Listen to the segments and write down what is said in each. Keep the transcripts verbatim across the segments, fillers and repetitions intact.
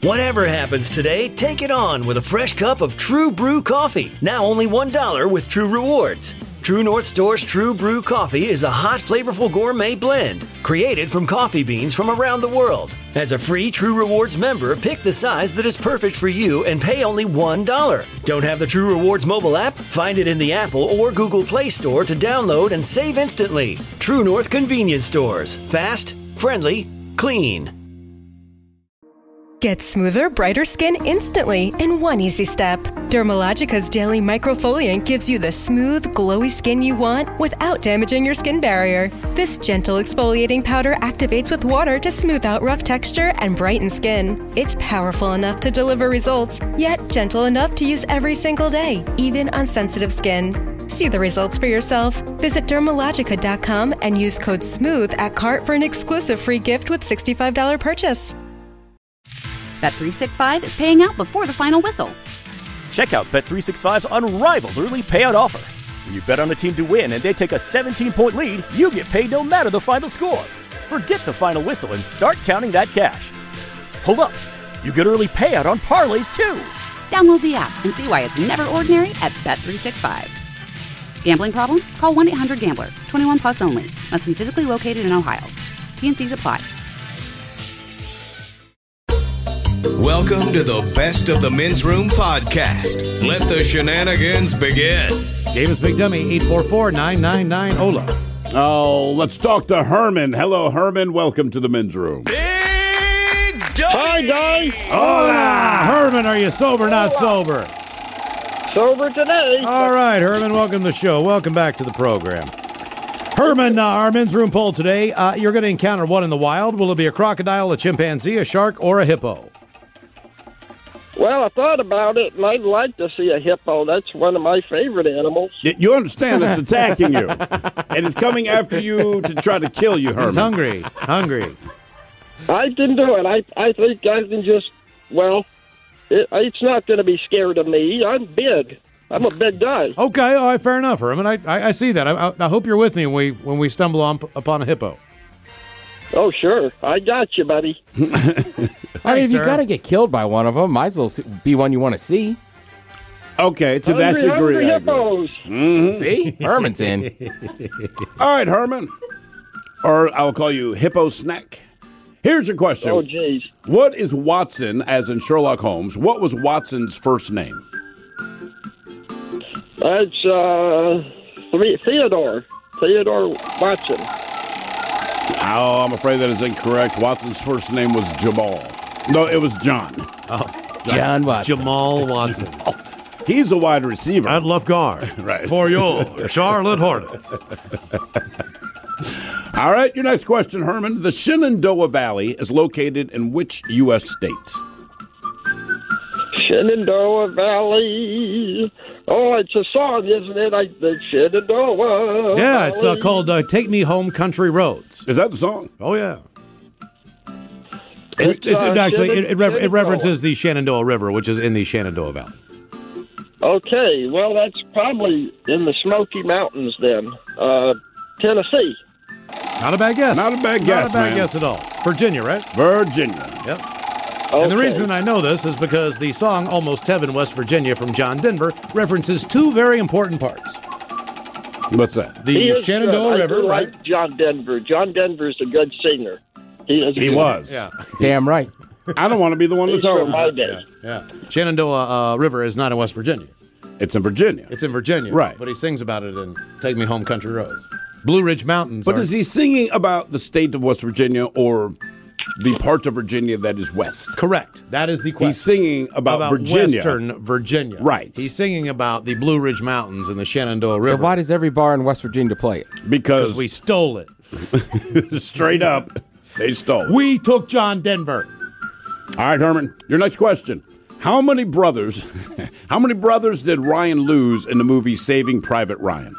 Whatever happens today, take it on with a fresh cup of True Brew coffee. Now only one dollar with True Rewards. True North Store's True Brew coffee is a hot, flavorful gourmet blend created from coffee beans from around the world. As a free True Rewards member, pick the size that is perfect for you and pay only one dollar. Don't have the True Rewards mobile app? Find it in the Apple or Google Play Store to download and save instantly. True North Convenience Stores. Fast, friendly, clean. Get smoother, brighter skin instantly in one easy step. Dermalogica's Daily Microfoliant gives you the smooth, glowy skin you want without damaging your skin barrier. This gentle exfoliating powder activates with water to smooth out rough texture and brighten skin. It's powerful enough to deliver results, yet gentle enough to use every single day, even on sensitive skin. See the results for yourself. Visit Dermalogica dot com and use code SMOOTH at cart for an exclusive free gift with sixty-five dollars purchase. Bet three sixty-five is paying out before the final whistle. Check out Bet three sixty-five's unrivaled early payout offer. When you bet on a team to win and they take a seventeen-point lead, you get paid no matter the final score. Forget the final whistle and start counting that cash. Hold up. You get early payout on parlays, too. Download the app and see why it's never ordinary at Bet three sixty-five. Gambling problem? Call one eight hundred gambler. twenty-one plus only. Must be physically located in Ohio. T and Cs apply. Welcome to the Best of the Men's Room podcast. Let the shenanigans begin. Davis Big Dummy, eight four four, nine nine nine, O L A. Oh, let's talk to Herman. Hello, Herman. Welcome to the Men's Room. Big Dummy! Hi, guys. Hola! Herman, are you sober, not sober? Sober today. All right, Herman, welcome to the show. Welcome back to the program. Herman, uh, our Men's Room poll today, uh, you're going to encounter one in the wild. Will it be a crocodile, a chimpanzee, a shark, or a hippo? Well, I thought about it, and I'd like to see a hippo. That's one of my favorite animals. You understand it's attacking you, and it's coming after you to try to kill you, Herman. It's hungry, hungry. I can do it. I, I think I can just, well, it, it's not going to be scared of me. I'm big. I'm a big guy. Okay, all right, fair enough, Herman. I, I, I see that. I, I, I hope you're with me when we, when we stumble on, upon a hippo. Oh, sure. I got you, buddy. I mean, if you got to get killed by one of them, might as well be one you want to see. Okay, to hungry, that degree, hungry I hippos. Mm-hmm. See? Herman's in. All right, Herman. Or I'll call you Hippo Snack. Here's your question. Oh, jeez. What is Watson, as in Sherlock Holmes, what was Watson's first name? That's uh, Theodore. Theodore Watson. Oh, I'm afraid that is incorrect. Watson's first name was Jamal. No, it was John. Oh, John Watson. Jamal Watson. Oh, he's a wide receiver. At left guard. Right. For your Charlotte Hornets. All right, your next question, Herman. The Shenandoah Valley is located in which U S state? Shenandoah Valley. Oh, it's a song, isn't it? I, the Shenandoah Yeah, it's uh, Valley. called uh, Take Me Home Country Roads. Is that the song? Oh, yeah. It's, It's, it's, uh, it actually, it, it, rever- it Shenandoah. references the Shenandoah River, which is in the Shenandoah Valley. Okay, well, that's probably in the Smoky Mountains then. Uh, Tennessee. Not a bad guess. Not a bad Not guess, a bad man. guess at all. Virginia, right? Virginia. Yep. Okay. And the reason I know this is because the song Almost Heaven, West Virginia from John Denver references two very important parts. What's that? The He is Shenandoah good. River, I do right? like John Denver. John Denver's a good singer. He, is He good. was. Yeah. Damn right. I don't want to be the one to He's tell from my him. day. Yeah. Shenandoah uh, River is not in West Virginia. It's in Virginia. It's in Virginia. Right. But he sings about it in Take Me Home Country Roads. Blue Ridge Mountains. But are, is he singing about the state of West Virginia or the part of Virginia that is west? Correct. That is the question. He's singing about, about Virginia. Western Virginia. Right. He's singing about the Blue Ridge Mountains and the Shenandoah So River. why does every bar in West Virginia play it? Because Because we stole it. straight up, they stole. We took John Denver. All right, Herman, your next question. How many brothers, how many brothers did Ryan lose in the movie Saving Private Ryan?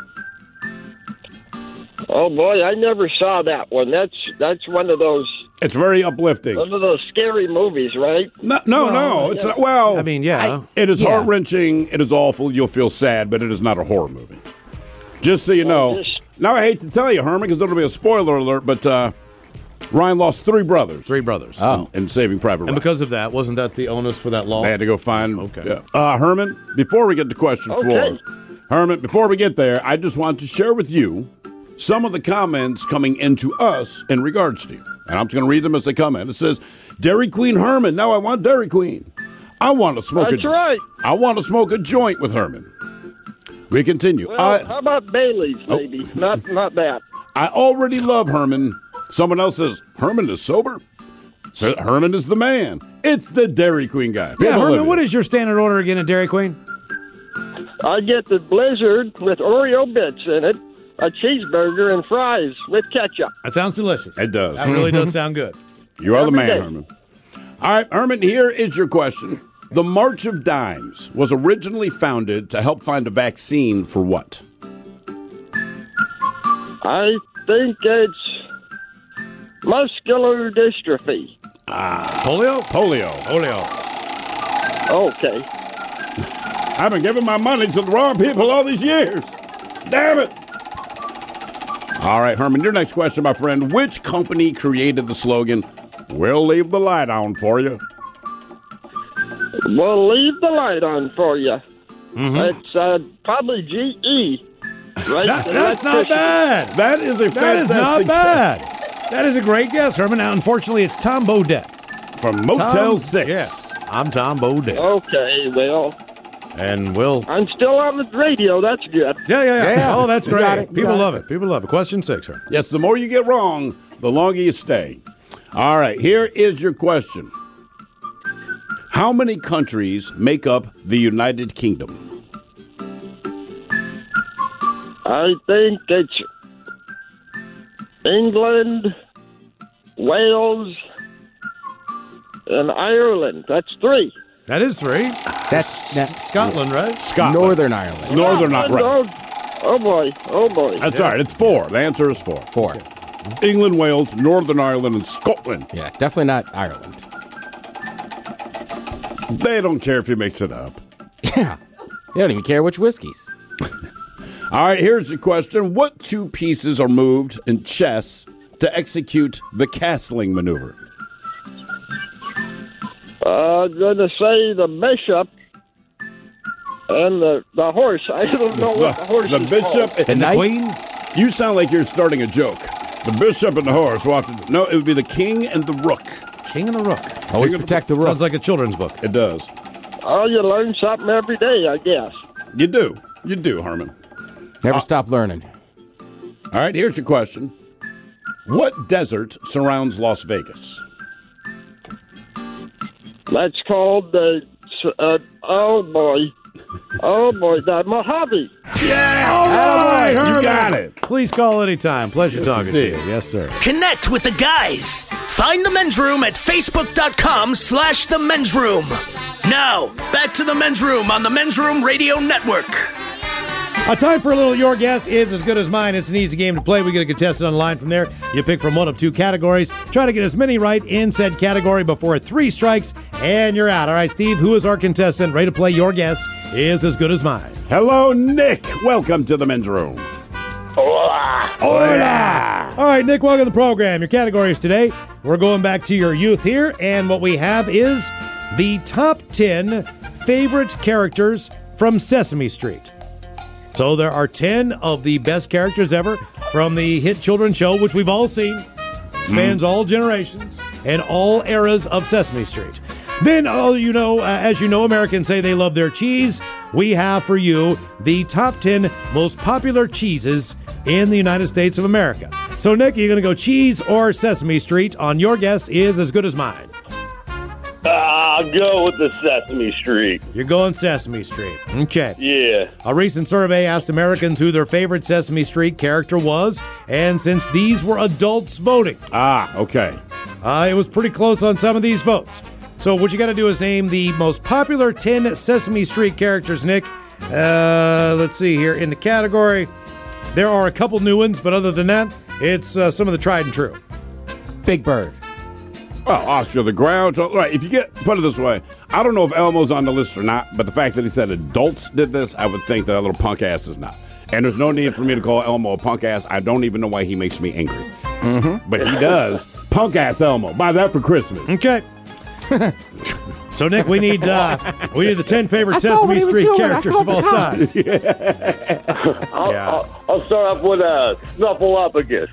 Oh boy, I never saw that one. That's that's one of those It's very uplifting. one of those scary movies, right? No, no, no. It's not, well, I mean, yeah. it is Yeah. heart-wrenching. It is awful. You'll feel sad, but it is not a horror movie. Just so you know. just- Now, I hate to tell you, Herman, because it'll be a spoiler alert, but uh, Ryan lost three brothers. Three brothers. Oh. In, in Saving Private Ryan. And because of that, wasn't that the onus for that law? They had to go find. Okay. Yeah. Uh, Herman, before we get to question Okay. four, Herman, before we get there, I just want to share with you some of the comments coming into us in regards to you. And I'm just going to read them as they come in. It says, Dairy Queen Herman. Now I want Dairy Queen. I want to smoke That's a, right. I want to smoke a joint with Herman. We continue. Well, I, how about Bailey's, maybe? Not not that. I already love Herman. Someone else says, Herman is sober? So Herman is the man. It's the Dairy Queen guy. Yeah, Herman, Olivia. what is your standard order again at Dairy Queen? I get the Blizzard with Oreo bits in it, a cheeseburger, and fries with ketchup. That sounds delicious. It does. That really does sound good. You are the Every man, day. Herman. All right, Herman, here is your question. The March of Dimes was originally founded to help find a vaccine for what? I think it's muscular dystrophy. Polio? Polio. Polio. Okay. I've been giving my money to the wrong people all these years. Damn it. All right, Herman, your next question, my friend. Which company created the slogan, "We'll leave the light on for you"? We'll leave the light on for you. Mm-hmm. It's uh, probably G E. Right? That- The that's not electricity. bad. That is a That is fantastic not bad. That is a great guess, Herman. Now, unfortunately, it's Tom Bodett. guess from Motel Tom- six. Yeah, I'm Tom Bodett. Okay, well, And Will. I'm still on the radio. That's good. Yeah, yeah, yeah. Yeah. Oh, that's You great. got it. You People got love it. it. People love it. Question six, Herman. Yes, the more you get wrong, the longer you stay. All right, here is your question. How many countries make up the United Kingdom? I think it's England, Wales, and Ireland. That's three. That is three. That's that, Scotland, right? Scotland. Northern Ireland. Northern, not right. Oh, oh boy. Oh boy. That's all right. It's four. The answer is four. Four. England, Wales, Northern Ireland, and Scotland. Yeah, definitely not Ireland. They don't care if he makes it up. Yeah. They don't even care which whiskeys. All right, here's the question. What two pieces are moved in chess to execute the castling maneuver? Uh, I'm going to say the bishop and the, the horse. I don't know what the horse the is bishop called. and The knight? Queen? You sound like you're starting a joke. The bishop and the horse walking. No, it would be the king and the rook. King and the Rook. Always King of protect the rook. Sounds like a children's book. It does. Oh, you learn something every day, I guess. You do. You do, Herman. Never stop learning. All right, here's your question. What desert surrounds Las Vegas? That's called the, uh, oh boy. Oh boy, the Mojave. All right, You Herman. got it. Please call anytime. Pleasure talking to you. indeed. Yes, sir. Connect with the guys. Find the men's room at facebook.com slash the men's room. Now, back to the men's room on the Men's Room Radio Network. A time for a little Your Guess is as good as mine. It's an easy game to play. We get a contestant on the line from there. You pick from one of two categories. Try to get as many right in said category before three strikes, and you're out. All right, Steve, who is our contestant? Ready to play Your Guess is as good as mine. Hello, Nick. Welcome to the men's room. Hola! All right, Nick, welcome to the program. Your categories today, we're going back to your youth here, and what we have is the top ten favorite characters from Sesame Street. So there are ten of the best characters ever from the hit children's show, which we've all seen. Spans all generations and all eras of Sesame Street. Then, oh, you know, uh, as you know, Americans say they love their cheese. We have for you the top ten most popular cheeses in the United States of America. So, Nick, are you going to go cheese or Sesame Street? On Your Guess is as good as mine. I'll go with the Sesame Street. You're going Sesame Street. Okay. Yeah. A recent survey asked Americans who their favorite Sesame Street character was, and since these were adults voting, Ah, okay. uh, it was pretty close on some of these votes. So what you got to do is name the most popular ten Sesame Street characters, Nick. Uh, let's see here. In the category, there are a couple new ones, but other than that, it's uh, some of the tried and true. Big Bird. Well, Oscar the Grouch. All right, if you get, put it this way, I don't know if Elmo's on the list or not, but the fact that he said adults did this, I would think that little punk ass is not. And there's no need for me to call Elmo a punk ass. I don't even know why he makes me angry. Mm-hmm. But he does. Punk ass Elmo. Buy that for Christmas. Okay. So, Nick, we need uh, we need the ten favorite I saw what Sesame he was Street doing. I characters called of the all time. I'll, Yeah. I'll, I'll start off with a Snuffleupagus.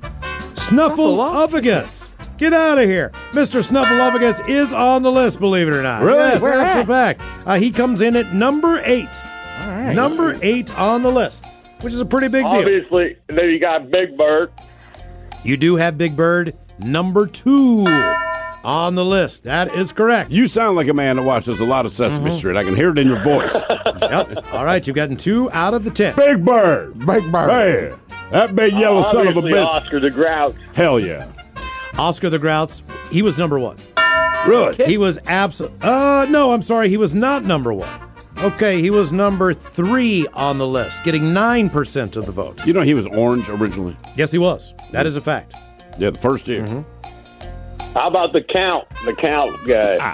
Snuffleupagus. Get out of here. Mister Snuffleupagus is on the list, believe it or not. Really? Yes, Where that's at? a fact. Uh, he comes in at number eight. All right. Number eight on the list, which is a pretty big deal. Obviously, then you got Big Bird. You do have Big Bird, number two on the list. That is correct. You sound like a man that watches a lot of Sesame Mm-hmm. Street. I can hear it in your voice. Yep. All right, you've gotten two out of the ten. Big Bird. Big Bird. Hey, that big yellow son of a Obviously, bitch. Oscar the Grouch. Hell yeah. Oscar the Grouch, he was number one. Really? He was absolute. Uh, no, I'm sorry, he was not number one. Okay, he was number three on the list, getting nine percent of the vote. You know he was orange originally? Yes, he was. That is a fact. Yeah, the first year. Mm-hmm. How about the Count? The Count guy.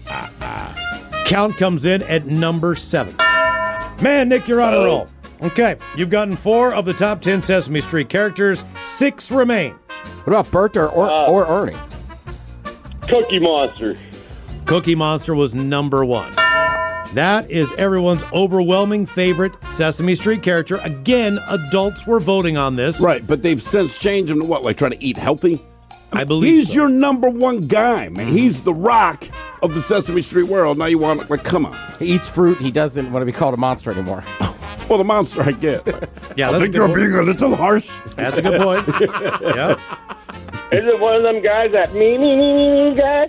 Count comes in at number seven. Man, Nick, you're on a roll. Okay, you've gotten four of the top ten Sesame Street characters. Six remain. What about Bert or, or, Uh, or Ernie? Cookie Monster. Cookie Monster was number one. That is everyone's overwhelming favorite Sesame Street character. Again, adults were voting on this. Right, but they've since changed him to what, like trying to eat healthy? I believe He's so. your number one guy, man. He's the rock of the Sesame Street world. Now you want, like, come on. He eats fruit. He doesn't want to be called a monster anymore. Well, the monster I get. Yeah, I that's think a you're good being a little harsh. That's a good point. Yeah. Is it one of them guys that me, me, me, me, me guy?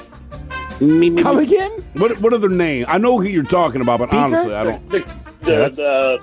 Me, me, Come me. again? What, what are their names? I know who you're talking about, but Beaker? honestly, I don't. The, the, the,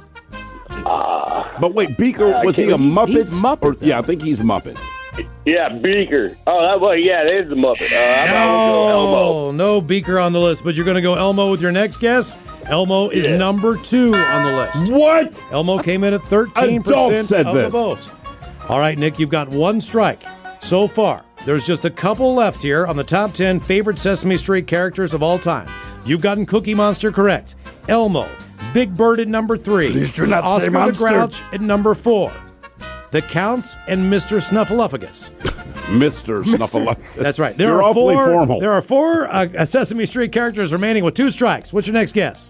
uh, But wait, Beaker, I was he a can't- he's- Muppet? he's Muppet, Or- though. yeah, I think he's Muppet. yeah, Beaker. Oh, that was, yeah, that is the Muppet. Uh, I'm gonna go Elmo. No, no Beaker on the list, but you're going to go Elmo with your next guess. Elmo is Yeah. number two on the list. What? Elmo came in at thirteen Adults percent said of the this. vote. All right, Nick, you've got one strike so far. There's just a couple left here on the top ten favorite Sesame Street characters of all time. You've gotten Cookie Monster correct. Elmo, Big Bird at number three. Please do not say Oscar the monster. Grouch at number four. The Count and Mister Snuffleupagus. Mister Snuffleupagus. That's right. There You're are awfully four. formal. There are four uh, Sesame Street characters remaining with two strikes. What's your next guess?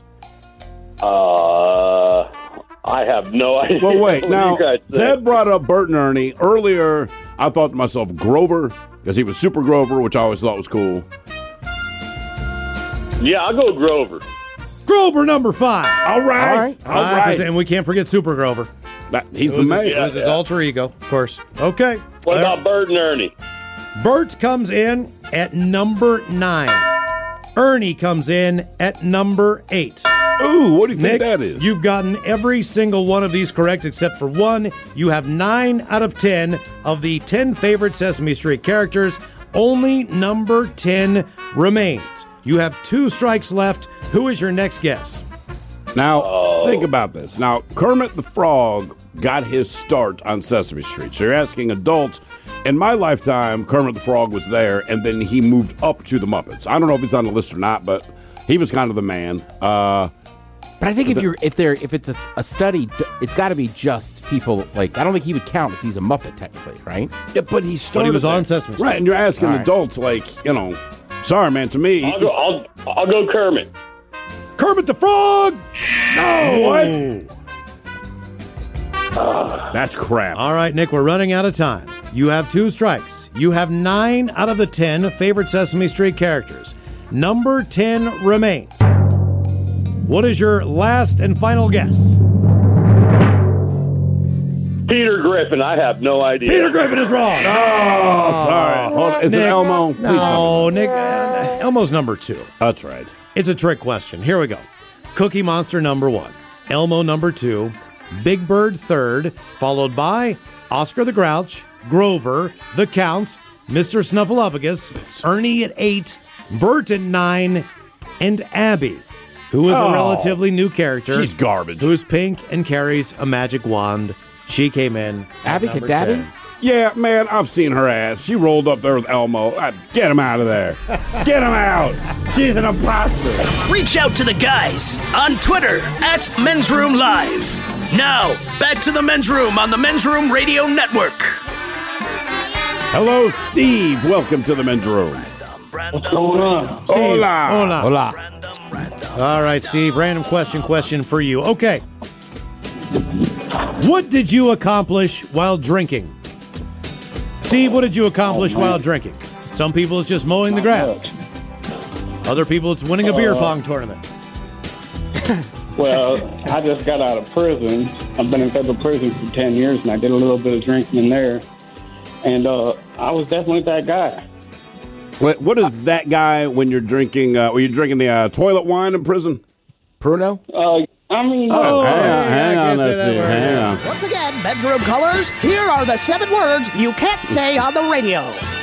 Uh, I have no idea. Well, wait. what Now, you guys think. Ted brought up Bert and Ernie. Earlier, I thought to myself, Grover, because he was Super Grover, which I always thought was cool. Yeah, I'll go Grover. Grover, number five. All right. All right. All Five right. is- And we can't forget Super Grover. That- he's the Who's man. his, who's his alter ego, of course. Okay. What Uh, about Bert and Ernie? Bert comes in at number nine. Ernie comes in at number eight. Ooh, what do you think Nick, that is? you've gotten every single one of these correct except for one. You have nine out of ten of the ten favorite Sesame Street characters. Only number ten remains. You have two strikes left. Who is your next guess? Now, think about this. Now, Kermit the Frog got his start on Sesame Street. So you're asking adults. In my lifetime, Kermit the Frog was there, and then he moved up to the Muppets. I don't know if he's on the list or not, but he was kind of the man. Uh, But I think if you're if there if it's a, a study, d- it's got to be just people like I don't think he would count as he's a Muppet technically, right? yeah, but he started But he was there. on Sesame Street. Right, and you're asking All right. adults, like, you know, sorry, man, to me. I'll go. I'll, I'll go Kermit. Kermit the Frog! No, what? That's crap. All right, Nick, we're running out of time. You have two strikes. You have nine out of the ten favorite Sesame Street characters. Number ten remains. What is your last and final guess? Peter Griffin. I have no idea. Peter Griffin is wrong. Oh, sorry. Hold on. Is Nick, it Elmo? Please No, Nick. uh, Elmo's number two. That's right. It's a trick question. Here we go. Cookie Monster number one. Elmo number two. Big Bird third. Followed by Oscar the Grouch, Grover, the Count, Mister Snuffleupagus, Ernie at eight, Bert at nine, and Abby, who is Oh, a relatively new character. she's garbage. Who's pink and carries a magic wand. She came in. at Abby number Cadabby? ten. Yeah, man, I've seen her ass. She rolled up there with Elmo. Ah, get him out of there. Get him out. She's an imposter. Reach out to the guys on Twitter at Men's Room Live. Now, back to the Men's Room on the Men's Room Radio Network. Hello, Steve. Welcome to the men's room. What's going on? Steve, Hola. Hola. Hola. All right, Steve. Random question, question for you. Okay. What did you accomplish while drinking? Steve, what did you accomplish Oh, while drinking? Some people it's just mowing the grass. Other people it's winning a beer Uh, pong tournament. Well, I just got out of prison. I've been in federal prison for ten years, and I did a little bit of drinking in there. And uh, I was definitely that guy. What, what is that guy when you're drinking? Uh, were you drinking the uh, toilet wine in prison? Pruno? Uh, I mean, Oh, hang on, yeah, hang I on, can't say that's that it. word. Hang on. Once again, bedroom colors, here are the seven words you can't say on the radio.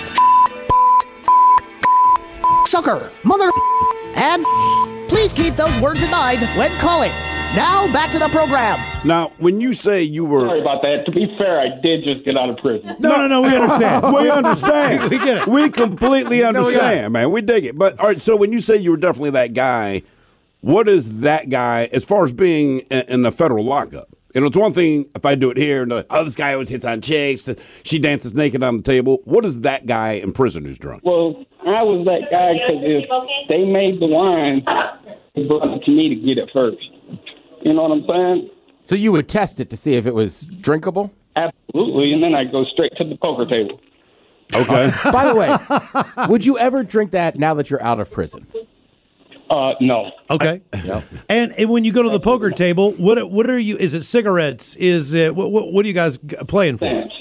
Sucker, mother, and please keep those words in mind when calling. Now, back to the program. Now, when you say you were, sorry about that. To be fair, I did just get out of prison. No, no, no, we understand. we understand. We get it. We completely No, we got understand, it. man. We dig it. But all right, so when you say you were definitely that guy, what is that guy as far as being in, in the federal lockup? You know, it's one thing if I do it here and uh, oh, this guy always hits on chicks. She dances naked on the table. What is that guy in prison who's drunk? Well, I was that guy because if they made the wine, they brought it to me to get it first. You know what I'm saying? So you would test it to see if it was drinkable? Absolutely, and then I go straight to the poker table. Okay. By the way, would you ever drink that now that you're out of prison? Uh, no. Okay. And, and when you go to the poker table, what what are you? Is it cigarettes? Is it what? What, what are you guys g- playing for? Stamps.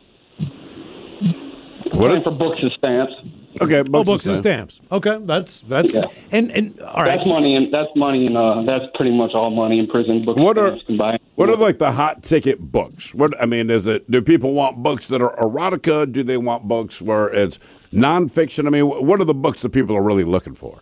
What Playing is- for books and stamps. Okay, Oh, books and stamps. Okay, that's that's Yeah. good. And and all right. That's money, and that's money, and uh, that's pretty much all money in prison. Books What and are stamps combined. what are like the hot ticket books? What I mean is it? Do people want books that are erotica? Do they want books where it's nonfiction? I mean, wh- what are the books that people are really looking for?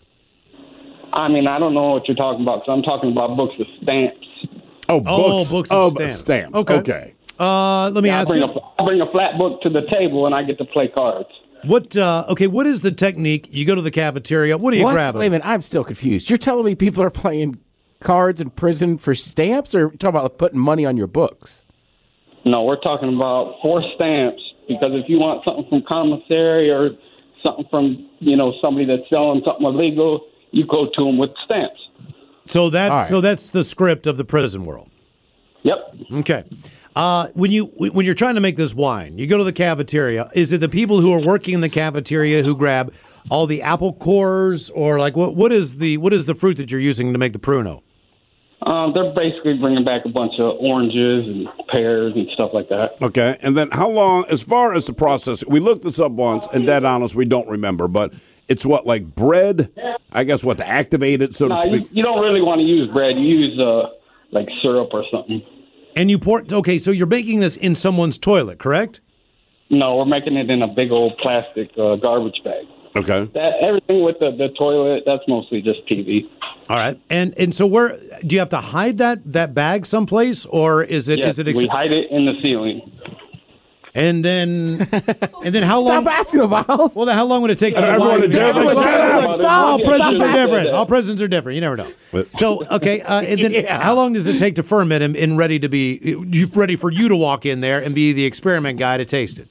I mean, I don't know what you're talking about. So I'm talking about books with stamps. Oh, Oh, books, books and of stamps. stamps. Okay. Okay. Uh, let me I ask bring, you. a, I bring a flat book to the table, and I get to play cards. What? Uh, okay, what is the technique? You go to the cafeteria. What are you What? grabbing? Wait a minute, I'm still confused. You're telling me people are playing cards in prison for stamps, or talking about putting money on your books? No, we're talking about four stamps, because if you want something from commissary or something from, you know, somebody that's selling something illegal, you go to them with stamps. So that All right. so that's the script of the prison world. Yep. Okay. Uh, when you when you're trying to make this wine, you go to the cafeteria. Is it the people who are working in the cafeteria who grab all the apple cores, or like what what is the what is the fruit that you're using to make the Pruno? Um, they're basically bringing back a bunch of oranges and pears and stuff like that. Okay. And then how long, as far as the process, we looked this up once, and dead honest, we don't remember, but it's what, like bread? I guess what, to activate it, so No, to you, speak? you don't really want to use bread. You use uh, like syrup or something. And you pour. Okay, so you're making this in someone's toilet, correct? No, we're making it in a big old plastic uh, garbage bag. Okay. That everything with the, the toilet, that's mostly just T V. All right. And and so where do you have to hide that that bag someplace, or is it Yes, is it? Ex- we hide it in the ceiling. and then and then how Stop long? asking about. Well, then how long would it take for the Everyone wine? in jail, All shut up. All prisons Stop are different. asking. All prisons are different. You never know. But- So okay, uh, and then Yeah. how long does it take to ferment and, and ready to be you ready for you to walk in there and be the experiment guy to taste it?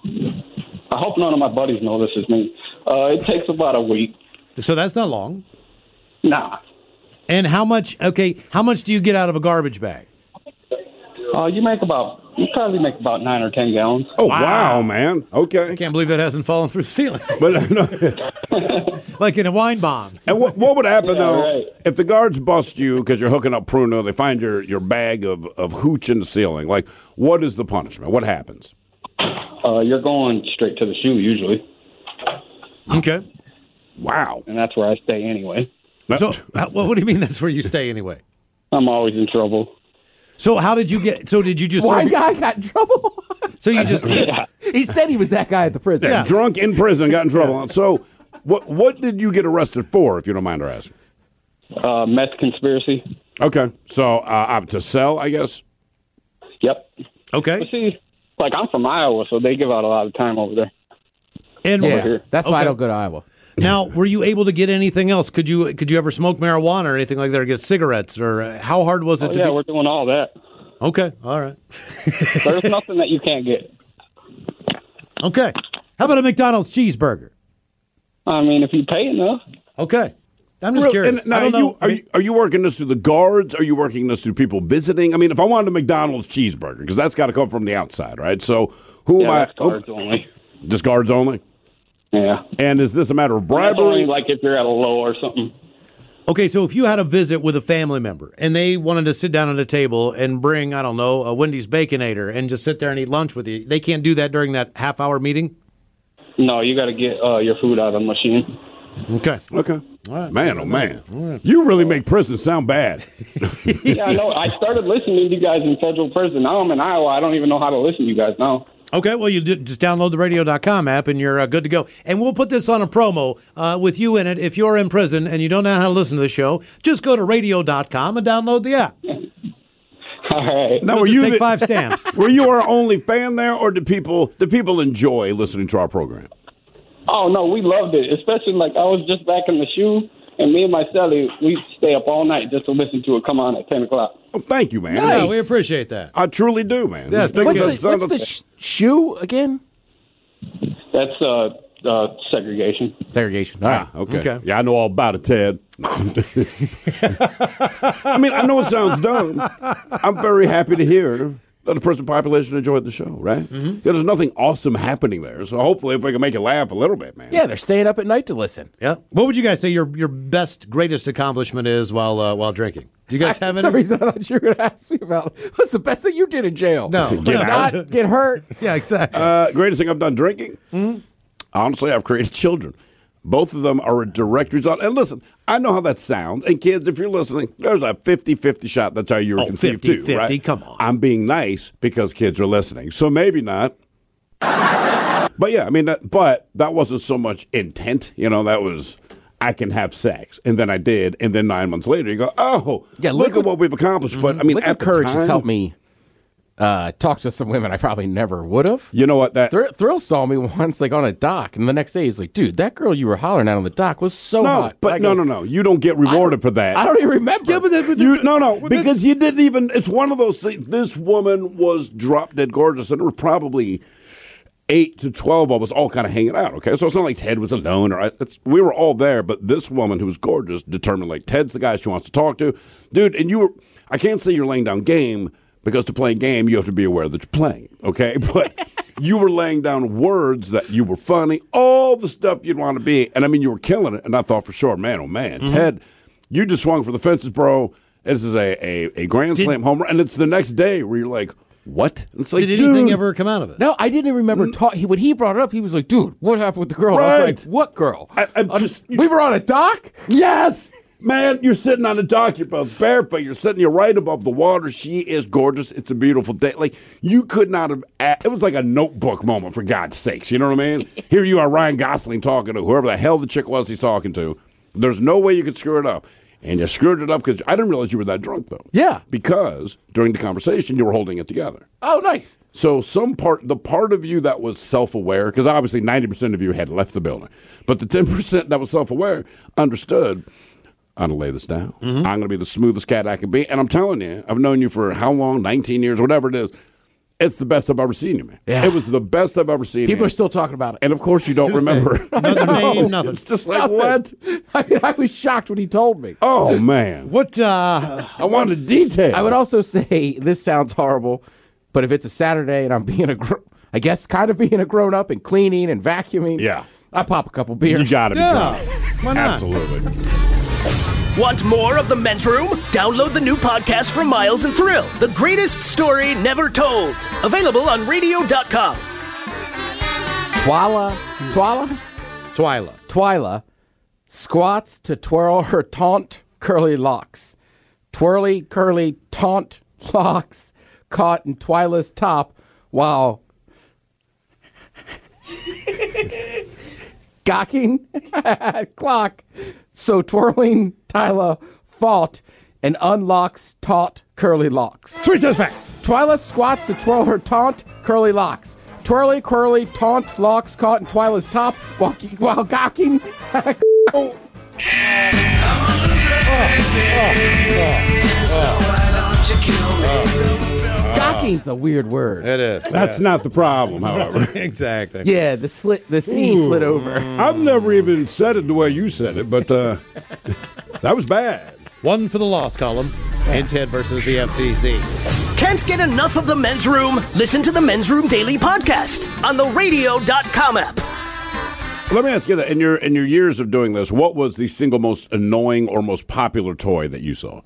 I hope none of my buddies know this is me. Uh, it takes about a week. So that's not long. Nah. And how much? Okay, how much do you get out of a garbage bag? Uh, you make about, you probably make about nine or ten gallons. Oh, wow, man. Okay. I can't believe that hasn't fallen through the ceiling. But no. Like in a wine bomb. And what, what would happen, Yeah, though, right. if the guards bust you because you're hooking up Pruno, they find your, your bag of, of hooch in the ceiling? Like, what is the punishment? What happens? Uh, you're going straight to the shoe usually, Okay. Wow. and that's where I stay anyway. So, uh, well, what do you mean that's where you stay anyway? I'm always in trouble. So, how did you get? So, did you just? Wine serve- guy got in trouble. So you just? He said he was that guy at the prison. Yeah. Drunk in prison, got in trouble. So, what what did you get arrested for, if you don't mind our asking? Uh, meth conspiracy. Okay. So, uh, uh, to sell, I guess? Yep. But Okay. see, like I'm from Iowa, so they give out a lot of time over there. And Yeah, here. that's why I Okay. don't go to Iowa. now, were you able to get anything else? Could you could you ever smoke marijuana or anything like that, or get cigarettes, or uh, how hard was it Oh, to? yeah, be- we're doing all that. Okay. All right. There's nothing that you can't get. Okay. How about a McDonald's cheeseburger? I mean, if you pay enough. Okay. I'm just Real- curious. and now I don't you, know. Are, you, are you working this through the guards? Are you working this through people visiting? I mean, if I wanted a McDonald's cheeseburger, because that's got to come from the outside, right? So who Yeah, am I? that's guards only. Just guards only? Yeah. And is this a matter of That's bribery? only like if you're at a low or something. Okay, so if you had a visit with a family member and they wanted to sit down at a table and bring, I don't know, a Wendy's Baconator and just sit there and eat lunch with you, they can't do that during that half-hour meeting? No, you got to get uh, your food out of the machine. Okay. Okay. All right. Man, oh, man. You really make prison sound bad. Yeah, I know. I started listening to you guys in federal prison. Now I'm in Iowa. I don't even know how to listen to you guys now. Okay, well, you do, just download the radio dot com app and you're uh, good to go. And we'll put this on a promo uh, with you in it. If you're in prison and you don't know how to listen to the show, just go to radio dot com and download the app. All right. Now, It'll were just you take the- five stamps. Were you our only fan there, or did people did people enjoy listening to our program? Oh, no, we loved it. Especially, like, I was just back in the shoe, and me and my celly, we stay up all night just to listen to it come on at ten o'clock. Oh, thank you, man. Yeah, we appreciate that. I truly do, man. Yes, This thank thing you. is- What's the, what's the sh- shoe again? That's uh, uh, segregation. Segregation. All right. Ah, okay. Okay. Yeah, I know all about it, Ted. I mean, I know it sounds dumb. I'm very happy to hear that the prison population enjoyed the show, right? Mm-hmm. There's nothing awesome happening there, so hopefully if we can make it laugh a little bit, man. Yeah, they're staying up at night to listen. Yeah. What would you guys say your your best, greatest accomplishment is while uh, while drinking? Do you guys have For some any? reason, I thought you were going to ask me about what's the best thing you did in jail. No. Get out. Not get hurt. Yeah, exactly. Uh, greatest thing I've done drinking? Mm-hmm. Honestly, I've created children. Both of them are a direct result. And listen, I know how that sounds. And kids, if you're listening, there's a fifty-fifty shot. That's how you were Oh, conceived fifty too, fifty, right? come on. I'm being nice because kids are listening. So maybe not. But yeah, I mean, that, but that wasn't so much intent. You know, that was, I can have sex. And then I did. And then nine months later, you go, oh, Yeah, look liquid- at what we've accomplished. But I mean, Liquid at the Courage time, has helped me uh, talk to some women I probably never would have. You know what? That Thr- Thrill saw me once, like on a dock, and the next day he's like, "Dude, that girl you were hollering at on the dock was so no, hot." but I no, go, no, no. You don't get rewarded for that. I don't even remember. Yeah, but, that- but You, no, no, but because that's- you didn't even. It's one of those things. This woman was drop dead gorgeous, and there were probably eight to twelve of us all kind of hanging out. Okay, so it's not like Ted was alone, or it's, we were all there. But this woman who was gorgeous determined like Ted's the guy she wants to talk to, dude. And you were. I can't say you're laying down game because to play a game you have to be aware that you're playing. Okay, but you were laying down words that you were funny, all the stuff you'd want to be, and I mean you were killing it. And I thought for sure, man, oh man, Mm-hmm. Ted. You just swung for the fences, bro. This is a, a, a grand Did- slam home run, and it's the next day where you're like, what? It's like, Did anything dude, ever come out of it? No, I didn't remember. Ta- he, when he brought it up, he was like, "Dude, what happened with the girl?" I was Right. like, "What girl?" I, I'm Uh, just, we were on a dock. yes, man, you're sitting on a dock, you're both barefoot, you're sitting you're right above the water. She is gorgeous. It's a beautiful day. Like, you could not have, a- it was like a Notebook moment, for God's sakes. You know what I mean? Here you are, Ryan Gosling, talking to whoever the hell the chick was he's talking to. There's no way you could screw it up. And you screwed it up because I didn't realize you were that drunk, though. Yeah. Because during the conversation, you were holding it together. Oh, nice. So some part, the part of you that was self-aware, because obviously ninety percent of you had left the building, but the ten percent that was self-aware understood, I'm going to lay this down. Mm-hmm. I'm going to be the smoothest cat I can be. And I'm telling you, I've known you for how long? nineteen years, whatever it is. It's the best I've ever seen you, man. Yeah. It was the best I've ever seen People you. are still talking about it. And of course you don't To this remember. day. Nothing made, nothing. It's just like, Nothing. what? I, mean, I was shocked when he told me. Oh, man. What? Uh, I wanted details. I would also say this sounds horrible, but if it's a Saturday and I'm being a, gr- I guess, kind of being a grown up and cleaning and vacuuming, Yeah. I pop a couple beers. You got to be Yeah. drunk. Why not? Absolutely. Want more of The Men's Room? Download the new podcast from Miles and Thrill, The Greatest Story Never Told. Available on radio dot com. Twila, Twila, Twyla. Twyla squats to twirl her taunt curly locks. Twirly, curly, taunt locks caught in Twyla's top while gawking at clock. So twirling Twyla fought and unlocks taut curly locks. Three times fast. Twyla squats to twirl her taunt curly locks. Twirly, curly, taunt locks caught in Twyla's top while, while gawking at oh. Monking's a weird word. It is. That's yeah. not the problem, however. Exactly. Yeah, the slit, the C Ooh. slid over. I've never even said it the way you said it, but uh, that was bad. One for the loss column in Ted versus the F C C. Can't get enough of the Men's Room? Listen to the Men's Room Daily Podcast on the radio dot com app. Let me ask you that in your in your years of doing this, what was the single most annoying or most popular toy that you saw?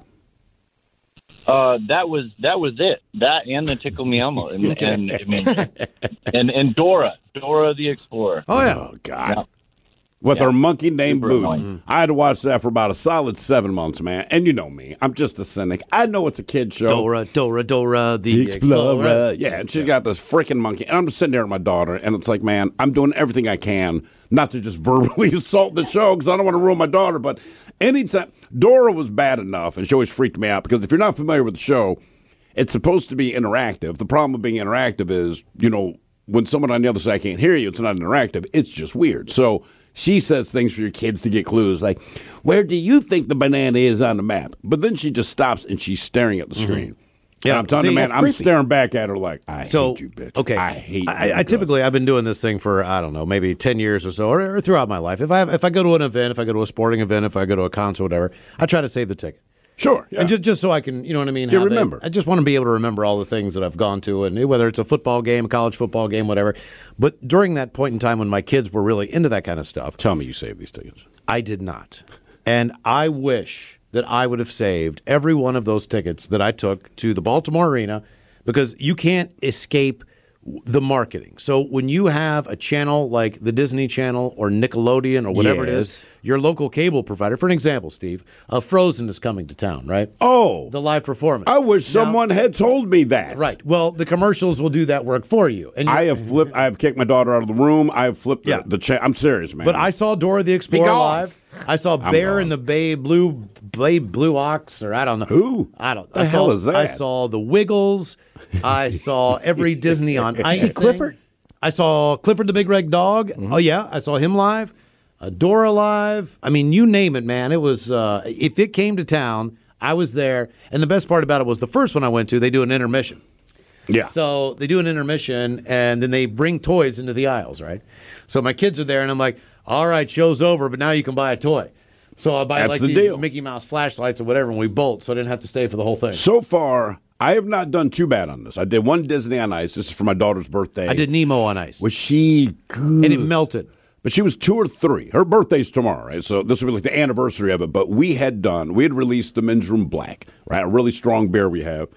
Uh, that was that was it. That and the Tickle Me Elmo, and and I mean, and and Dora, Dora the Explorer. Oh yeah, oh God. Yeah. With Yeah. her monkey named Super Boots. annoying. I had to watch that for about a solid seven months, man. And you know me, I'm just a cynic. I know it's a kid show. Dora, Dora, Dora, the, The Explorer. Explorer. Yeah, and she's got this freaking monkey. And I'm just sitting there with my daughter, and it's like, man, I'm doing everything I can not to just verbally assault the show because I don't want to ruin my daughter. But anytime, Dora was bad enough, and she always freaked me out because if you're not familiar with the show, it's supposed to be interactive. The problem with being interactive is, you know, when someone on the other side can't hear you, it's not interactive. It's just weird. So she says things for your kids to get clues like, where do you think the banana is on the map? But then she just stops and she's staring at the screen. Yeah, and I'm telling see, you, man, I'm creepy. staring back at her like, I So, hate you, bitch. okay. I hate you. I, I typically, I've been doing this thing for, I don't know, maybe ten years or so, or, or throughout my life. If I have, if I go to an event, if I go to a sporting event, if I go to a concert, whatever, I try to save the ticket. Sure. Yeah. And just, just so I can, you know what I mean? You have it. remember. I just want to be able to remember all the things that I've gone to, and whether it's a football game, college football game, whatever. But during that point in time when my kids were really into that kind of stuff. Tell me you saved these tickets. I did not. And I wish that I would have saved every one of those tickets that I took to the Baltimore Arena, because you can't escape the marketing. So when you have a channel like the Disney Channel or Nickelodeon or whatever it is, Yes. your local cable provider, for an example, Steve, uh, Frozen is coming to town, right? Oh. The live performance. I wish someone had told me that. Right. Well, the commercials will do that work for you. And I have flipped, I have kicked my daughter out of the room. I have flipped the, Yeah. the cha- I'm serious, man. But I saw Dora the Explorer gone. live. I saw I'm Bear gone. and the Bay Blue Bay Blue Ox, or I don't know Who? I don't. The I hell saw, is that? I saw the Wiggles. I saw every Disney on Ice. See thing. Clifford? I saw Clifford the Big Red Dog. Oh yeah, I saw him live. Uh, Dora live. I mean, you name it, man. It was. Uh, if it came to town, I was there. And the best part about it was the first one I went to. They do an intermission. Yeah. So they do an intermission, and then they bring toys into the aisles, right? So my kids are there, and I'm like, all right, show's over, but now you can buy a toy. So I buy That's like the these deal. deal. Mickey Mouse flashlights or whatever, and we bolt, so I didn't have to stay for the whole thing. So far, I have not done too bad on this. I did one Disney on Ice. This is for my daughter's birthday. I did Nemo on Ice. Was she good? And it melted. But she was two or three. Her birthday's tomorrow, right? So this will be like the anniversary of it. But we had done, we had released the Men's Room Black, right? A really strong beer we have.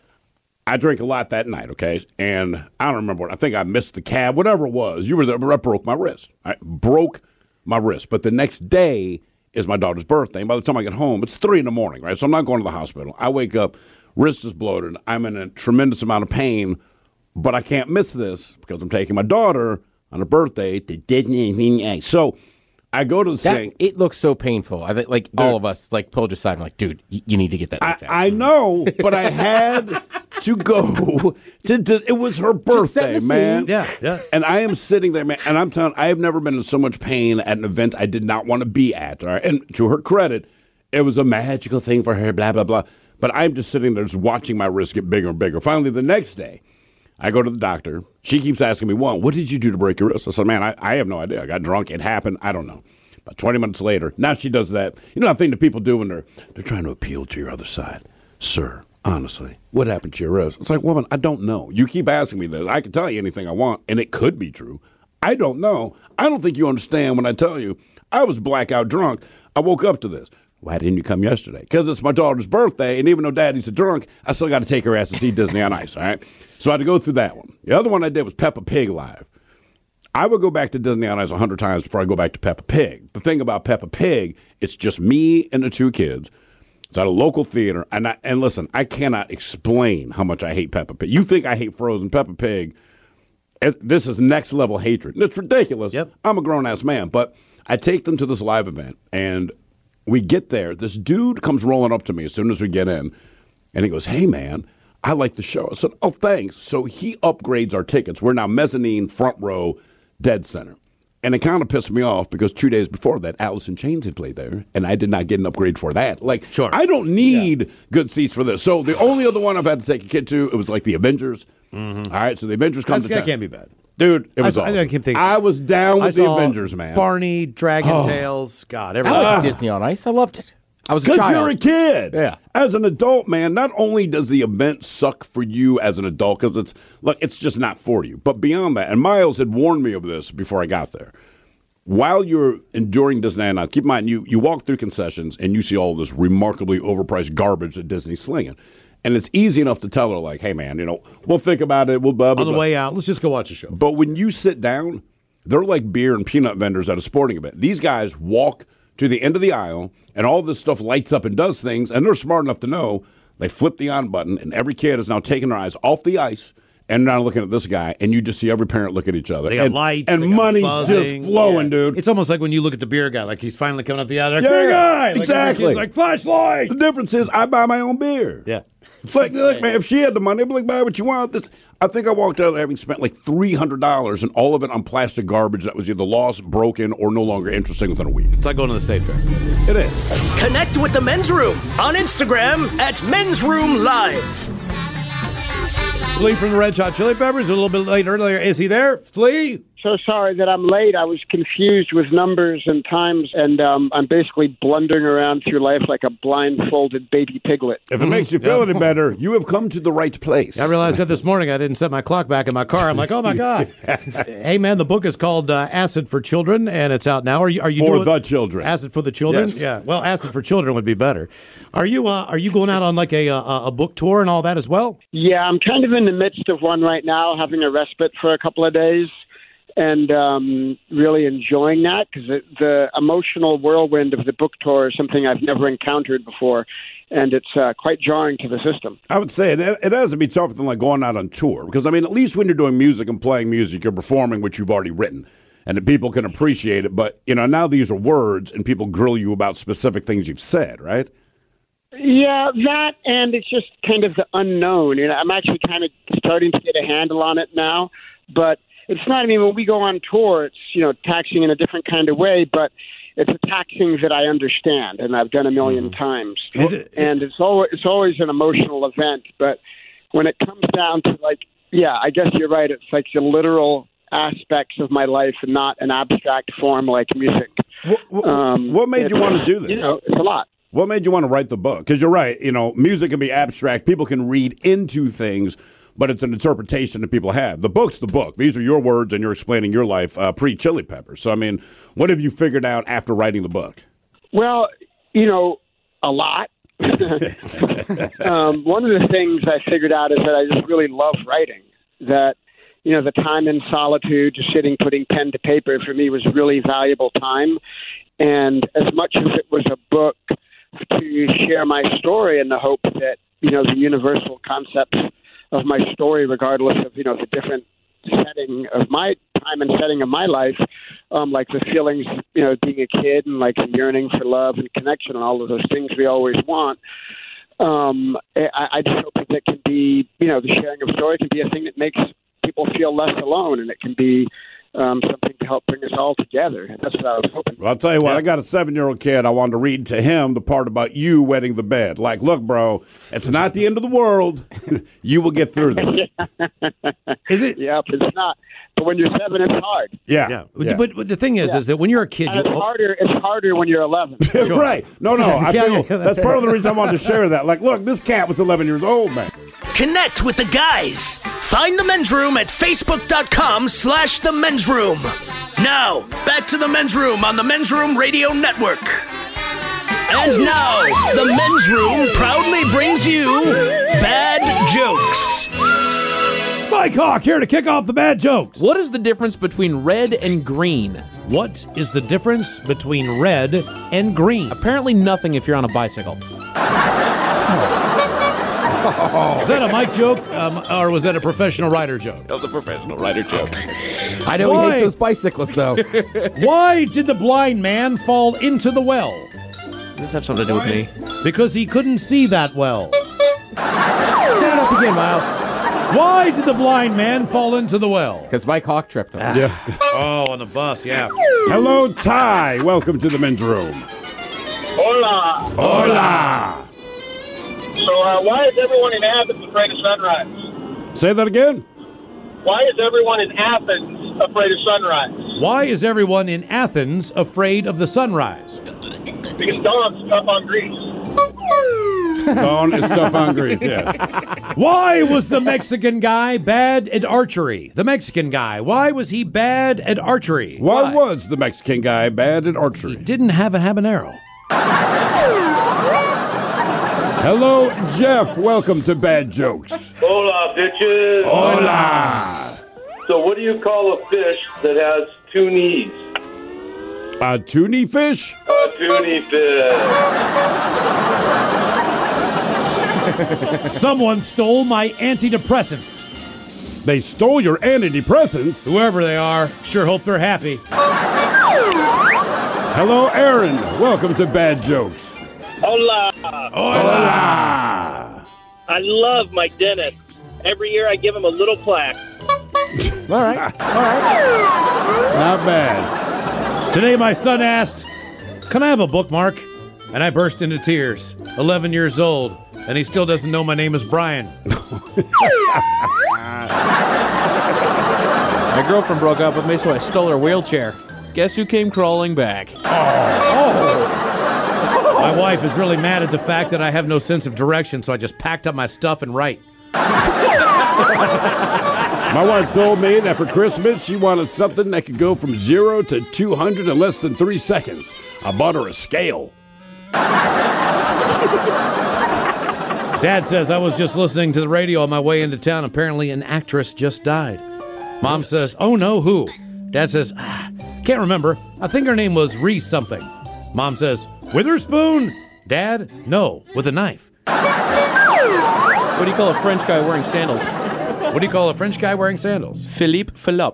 I drank a lot that night, okay? And I don't remember what. I think I missed the cab, whatever it was. You were there, but I broke my wrist. I broke my wrist. But the next day is my daughter's birthday. And by the time I get home, it's three in the morning, right? So I'm not going to the hospital. I wake up, wrist is bloated. I'm in a tremendous amount of pain, but I can't miss this because I'm taking my daughter on her birthday to Disney. So I go to the That, thing. it looks so painful. I think, like, all of us, like, pulled aside. I'm like, dude, y- you need to get that looked at. I know, but I had to go to, to it was her Just setting birthday, the man. scene. Yeah, yeah. And I am sitting there, man, and I'm telling I have never been in so much pain at an event I did not want to be at. All right. And to her credit, it was a magical thing for her, blah, blah, blah. But I'm just sitting there just watching my wrist get bigger and bigger. Finally, the next day, I go to the doctor. She keeps asking me, one, what did you do to break your wrist? I said, man, I, I have no idea. I got drunk. It happened. I don't know. About twenty minutes later, now she does that. You know that thing that people do when they're, they're trying to appeal to your other side. Sir, honestly, what happened to your wrist? It's like, woman, I don't know. You keep asking me this. I can tell you anything I want, and it could be true. I don't know. I don't think you understand when I tell you I was blackout drunk. I woke up to this. Why didn't you come yesterday? Because it's my daughter's birthday, and even though daddy's a drunk, I still got to take her ass to see Disney on Ice, all right? So I had to go through that one. The other one I did was Peppa Pig Live. I would go back to Disney on Ice a hundred times before I go back to Peppa Pig. The thing about Peppa Pig, it's just me and the two kids. It's at a local theater, and I, and listen, I cannot explain how much I hate Peppa Pig. You think I hate Frozen? Peppa Pig, it, this is next level hatred. It's ridiculous. Yep. I'm a grown ass man, but I take them to this live event, and we get there. This dude comes rolling up to me as soon as we get in, and he goes, "Hey man, I like the show." I said, "Oh, thanks." So he upgrades our tickets. We're now mezzanine, front row, dead center. And it kind of pissed me off because two days before that, Alice in Chains had played there, and I did not get an upgrade for that. Like, sure. I don't need yeah. good seats for this. So the only other one I've had to take a kid to, it was like the Avengers. Mm-hmm. All right, so the Avengers come That's, to town. That can't be bad. Dude, it was I, awesome. I, keep thinking, I was down with I the saw Avengers, man. Barney, Dragon Oh. Tales, God, I everything. liked Disney on Ice. I loved it. I was a Because child. you're a kid. Yeah. As an adult, man, not only does the event suck for you as an adult, because it's, look, it's just not for you, but beyond that, and Miles had warned me of this before I got there. While you're enduring Disneyland, now keep in mind, you, you walk through concessions and you see all this remarkably overpriced garbage that Disney's slinging. And it's easy enough to tell her, like, hey, man, you know, we'll think about it. We'll blah, blah, On the blah. way out, let's just go watch a show. But when you sit down, they're like beer and peanut vendors at a sporting event. These guys walk to the end of the aisle, and all this stuff lights up and does things, and they're smart enough to know they flip the on button, and every kid is now taking their eyes off the ice and now looking at this guy, and you just see every parent look at each other. They got and, lights. And they got money's buzzing. just flowing, Yeah. dude. It's almost like when you look at the beer guy, like he's finally coming up the other. Yeah, beer guy. Like, exactly. every kid's like, flashlight. The difference is I buy my own beer. Yeah. It's like, look, man, if she had the money, I'd be like, buy what you want. This, I think I walked out having spent like three hundred dollars and all of it on plastic garbage that was either lost, broken, or no longer interesting within a week. It's like going to the state fair. It is. Connect with the Men's Room on Instagram at Men's Room Live. Flea from the Red Hot Chili Peppers, a little bit late earlier. Is he there? Flea? So sorry that I'm late. I was confused with numbers and times, and um, I'm basically blundering around through life like a blindfolded baby piglet. If it makes you feel any better, you have come to the right place. I realized that this morning I didn't set my clock back in my car. I'm like, oh my God. Hey man, the book is called uh, Acid for Children, and it's out now. Are you? Are you For doing the children. Acid for the children? Yes. Yeah. Well, Acid for Children would be better. Are you? Uh, are you going out on like a, a a book tour and all that as well? Yeah, I'm kind of in the midst of one right now, having a respite for a couple of days, and um, really enjoying that because the emotional whirlwind of the book tour is something I've never encountered before, and it's uh, quite jarring to the system. I would say it, it has to be tougher than like going out on tour because, I mean, at least when you're doing music and playing music, you're performing what you've already written. And that people can appreciate it. But, you know, now these are words and people grill you about specific things you've said, right? Yeah, that, and it's just kind of the unknown. You know, I'm actually kind of starting to get a handle on it now, but it's not, I mean, when we go on tour, it's, you know, taxing in a different kind of way, but it's a taxing that I understand and I've done a million mm. times. It, and it's always, it's always an emotional event, but when it comes down to, like, yeah, I guess you're right, it's like the literal aspects of my life and not an abstract form like music. What, what, um, what made you want to do this? You know, it's a lot. What made you want to write the book? Because you're right, you know, music can be abstract. People can read into things, but it's an interpretation that people have. The book's the book. These are your words, and you're explaining your life uh, pre-Chili Peppers. So, I mean, what have you figured out after writing the book? Well, you know, a lot. um, one of the things I figured out is that I just really love writing. That, you know, the time in solitude, just sitting, putting pen to paper, for me was really valuable time. And as much as it was a book to share my story in the hope that, you know, the universal concepts of my story, regardless of, you know, the different setting of my time and setting of my life, um, like the feelings, you know, being a kid and like the yearning for love and connection and all of those things we always want. Um, I, I just hope that it can be, you know, the sharing of story can be a thing that makes people feel less alone, and it can be um, something to help bring us all together. That's what I was hoping. Well, I'll tell you what, yeah. I got a seven-year-old kid. I wanted to read to him the part about you wetting the bed. Like, look, bro, it's not the end of the world. You will get through this. Is it? Yeah, it's not. But when you're seven, it's hard. Yeah. yeah. yeah. But, but the thing is, yeah. is that when you're a kid, and you it's harder. It's harder when you're eleven. Sure. Right? No, no. I yeah, feel yeah, that's part of the reason I wanted to share that. Like, look, this cat was eleven years old, man. Connect with the guys. Find the Men's Room at facebook.com slash the Men's Room. Now, back to the Men's Room on the Men's Room Radio Network. And now, the Men's Room proudly brings you Bad Jokes. Mike Hawk here to kick off the bad jokes. What is the difference between red and green? What is the difference between red and green? Apparently nothing if you're on a bicycle. Is that a Mike joke, um, or was that a professional writer joke? That was a professional writer joke. I know Why? he hates those bicyclists, though. Why did the blind man fall into the well? Does this have something to do with me? Because he couldn't see that well. Set it up again, Miles. Why did the blind man fall into the well? Because Mike Hawk tripped him. Yeah. Oh, on the bus, yeah. Hello, Ty. Welcome to the men's room. Hola. Hola. So, uh, why is everyone in Athens afraid of sunrise? Say that again. Why is everyone in Athens afraid of sunrise? Why is everyone in Athens afraid of the sunrise? Because Dawn's tough on grease. Dawn is tough on grease, yes. Why was the Mexican guy bad at archery? The Mexican guy, why was he bad at archery? Why, Why? was the Mexican guy bad at archery? He didn't have a habanero. Hello, Jeff. Welcome to Bad Jokes. Hola, bitches. Hola. So what do you call a fish that has two knees? A toonie fish? A toonie fish. Someone stole my antidepressants. They stole your antidepressants? Whoever they are, sure hope they're happy. Hello, Aaron. Welcome to Bad Jokes. Hola. Hola. I love my dentist. Every year I give him a little plaque. All right. All right. Not bad. Today my son asked, "Can I have a bookmark?" And I burst into tears. eleven years old, and he still doesn't know my name is Brian. My girlfriend broke up with me, so I stole her wheelchair. Guess who came crawling back? Oh. My wife is really mad at the fact that I have no sense of direction, so I just packed up my stuff and write. My wife told me that for Christmas she wanted something that could go from zero to two hundred in less than three seconds. I bought her a scale. Dad says I was just listening to the radio on my way into town. Apparently an actress just died. Mom says, "Oh no, who?" Dad says, ah, "Can't remember. I think her name was Reese something." Mom says, "Witherspoon?" Dad, "No, with a knife." What do you call a French guy wearing sandals? What do you call a French guy wearing sandals? Philippe Philip.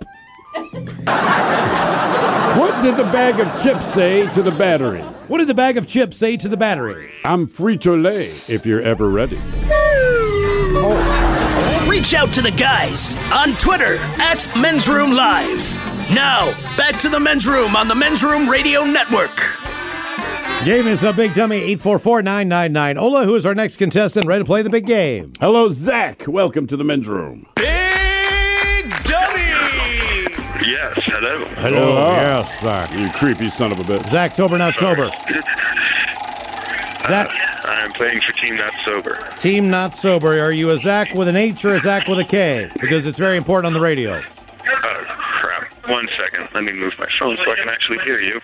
What did the bag of chips say to the battery? What did the bag of chips say to the battery? I'm Frito-Lay if you're ever ready. Reach out to the guys on Twitter at Men's Room Live. Now, back to the Men's Room on the Men's Room Radio Network. Game is a Big Dummy, eight four four, nine nine nine. Ola, who is our next contestant, ready to play the big game? Hello, Zach. Welcome to the men's room. Big Dummy! Yes, hello. Hello, yes, Zach. You creepy son of a bitch. Zach, sober, not sober. Zach. I'm playing for Team Not Sober. Team Not Sober. Are you a Zach with an H or a Zach with a K? Because it's very important on the radio. Oh, crap. One second. Let me move my phone so I can actually hear you.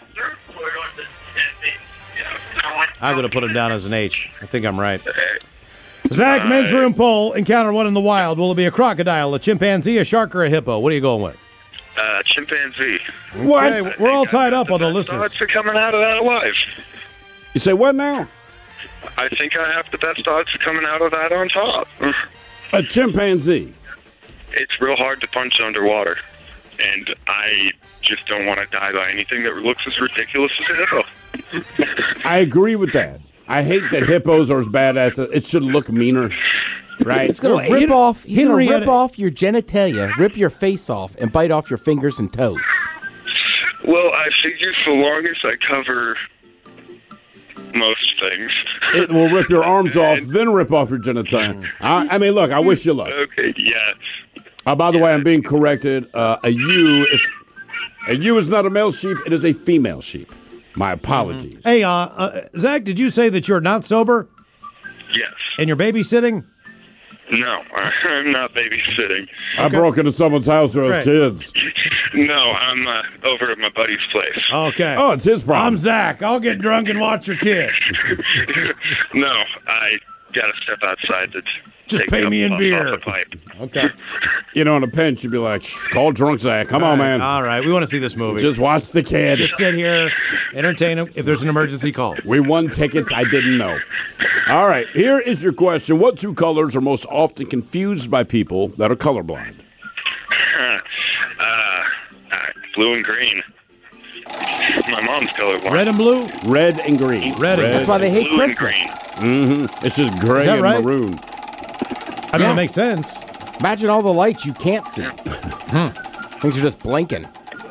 I'm going to put him down as an H. I think I'm right. Zach, men's room poll. Encounter one in the wild. Will it be a crocodile, a chimpanzee, a shark, or a hippo? What are you going with? Uh, chimpanzee. What? Okay, we're all tied up on the listeners. Odds are coming out of that alive. You say what now? I think I have the best odds of coming out of that on top. A chimpanzee. It's real hard to punch underwater, and I just don't want to die by anything that looks as ridiculous as a hippo. I agree with that. I hate that hippos are as badass. It should look meaner, right? It's gonna Well, rip Hen- off. He's Henry gonna had rip a- off your genitalia, rip your face off, and bite off your fingers and toes. Well, I figure so long as I cover most things. It will rip your arms off, then rip off your genitalia. I, I mean, look, I wish you luck. Okay, yeah. Uh, by the way, I'm being corrected. Uh, a ewe is a ewe is not a male sheep; it is a female sheep. My apologies. Hey, uh, uh, Zach, did you say that you're not sober Yes. and you're babysitting? No, I'm not babysitting. I broke into someone's house or Right. those kids. No, I'm uh, over at my buddy's place. Okay. Oh, it's his problem. I'm Zach. I'll get drunk and watch your kid. No, I gotta step outside to Just take pay a me in puff beer. off the pipe. Okay. You know, in a pinch, you'd be like, "Shh, call drunk Zach. Come on, man. All right. We want to see this movie. Just watch the kid. Just sit here, entertain him. If there's an emergency, call. We won tickets I didn't know. All right, here is your question. What two colors are most often confused by people that are colorblind? uh, uh, blue and green. My mom's colorblind. Red and blue? Red and green. Red and That's why they hate Blue and Christmas. green. Mm-hmm. It's just gray Is that and right? maroon. I mean, it makes sense. Imagine all the lights you can't see. Things are just blinking.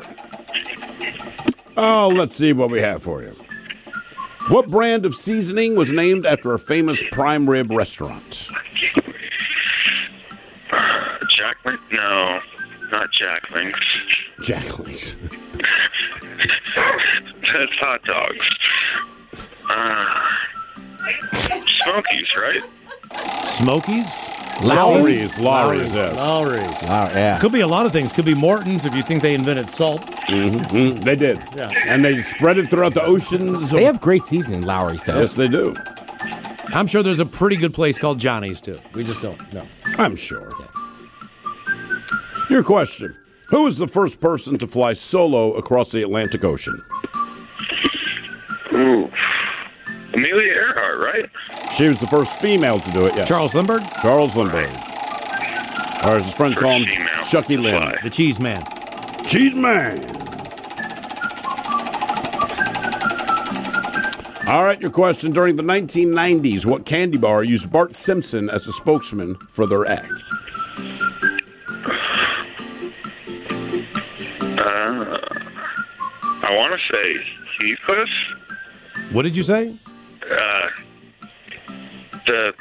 Oh, let's see what we have for you. What brand of seasoning was named after a famous prime rib restaurant? Jack Link? No, not Jack Links. Jack Links. That's hot dogs. Uh, Smokies, right? Smokies? Lowry's. Lowry's, yes. Lowry's. Lowry, yeah. Could be a lot of things. Could be Morton's if you think they invented salt. Mm-hmm. They did. Yeah. And they spread it throughout the oceans. They have great seasoning, Lowry says. Yes, they do. I'm sure there's a pretty good place called Johnny's, too. We just don't know. I'm sure. Your question. Who was the first person to fly solo across the Atlantic Ocean? Ooh. Amelia Earhart, right? She was the first female to do it, yes. Charles Lindbergh? Charles Lindbergh. Or as his friends call him, female Chucky to Lynn. fly. The Cheese Man. Cheese Man. All right, your question. During the nineteen nineties, what candy bar used Bart Simpson as a spokesman for their act? Uh, I want to say Heathcliff. What did you say? Uh, the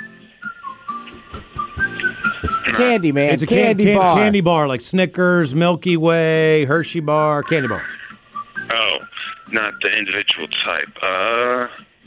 Candy, man. It's a candy can- can- bar. candy bar, like Snickers, Milky Way, Hershey bar, candy bar. oh, not the individual type. Uh,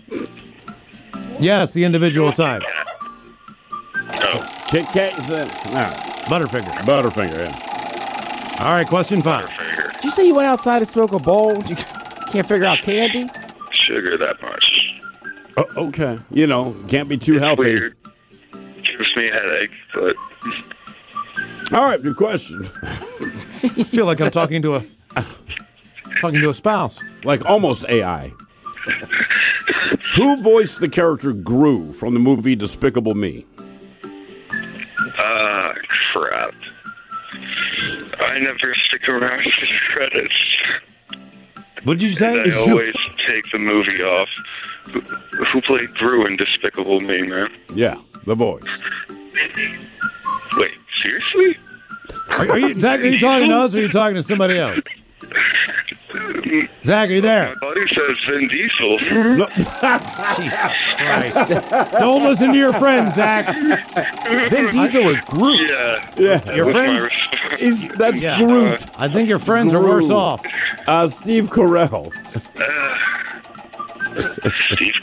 Yes, the individual type. oh, Kit Kat is in. No. Butterfinger. Butterfinger, yeah. All right, question five. Butterfinger. Did you say you went outside to smoke a bowl? You can't figure out candy? Sugar that much. Oh, okay. You know, can't be too It's healthy. weird. Gives me a headache, but All right, good question. I feel like I'm talking to a talking to a spouse. Like almost A I. Who voiced the character Gru from the movie Despicable Me? uh, crap. I never stick around for the credits. What did you say? And I always take the movie off. Who, who played Gru in Despicable Me, man? Yeah, the voice. Wait, seriously? Are, are you, Zach, are you talking to us or are you talking to somebody else? Zach, are you there? My buddy says Vin Diesel. No. Jesus Christ. Don't listen to your friend, Zach. Vin Diesel was Groot. Yeah. Yeah. That Your was my friends- response. Is, that's Yeah. Groot. I think your friends are worse Gru. off. Uh, Steve Carell. Steve.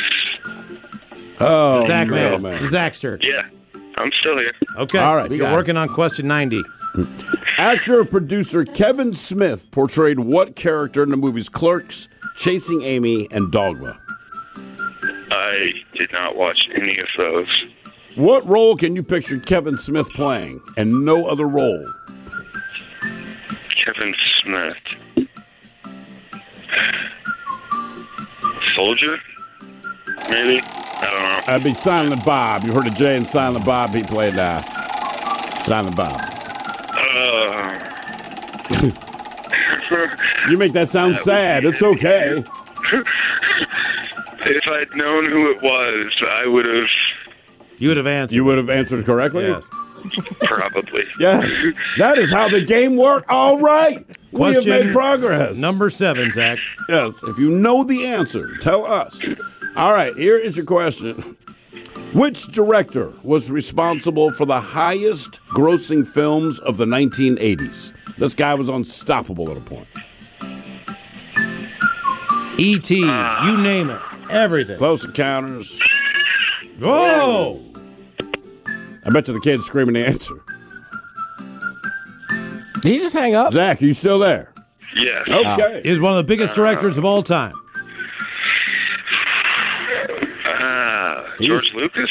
Oh, Zach, no, man. man. Zachster. Yeah, I'm still here. Okay. All right, we You're got it. working on question ninety. Actor producer Kevin Smith portrayed what character in the movies Clerks, Chasing Amy, and Dogma? I did not watch any of those. What role can you picture Kevin Smith playing and no other role? Kevin Smith. Soldier? Maybe? I don't know. That'd be Silent Bob. You heard of Jay and Silent Bob? He played uh, Silent Bob. Uh, You make that sound sad. It's okay. if I'd known who it was, I would have You would have answered. You would have answered correctly? Yes. probably. Yes. That is how the game worked. All right. We have Question made progress. Number seven, Zach. Yes. If you know the answer, tell us. All right. Here is your question. Which director was responsible for the highest grossing films of the nineteen eighties? This guy was unstoppable at a point. E T You name it. Everything. Close Encounters. Whoa! I bet you the kid's screaming the answer. Did he just hang up? Zach, are you still there? Yes. Okay. Is one of the biggest directors of all time. Uh, George Lucas?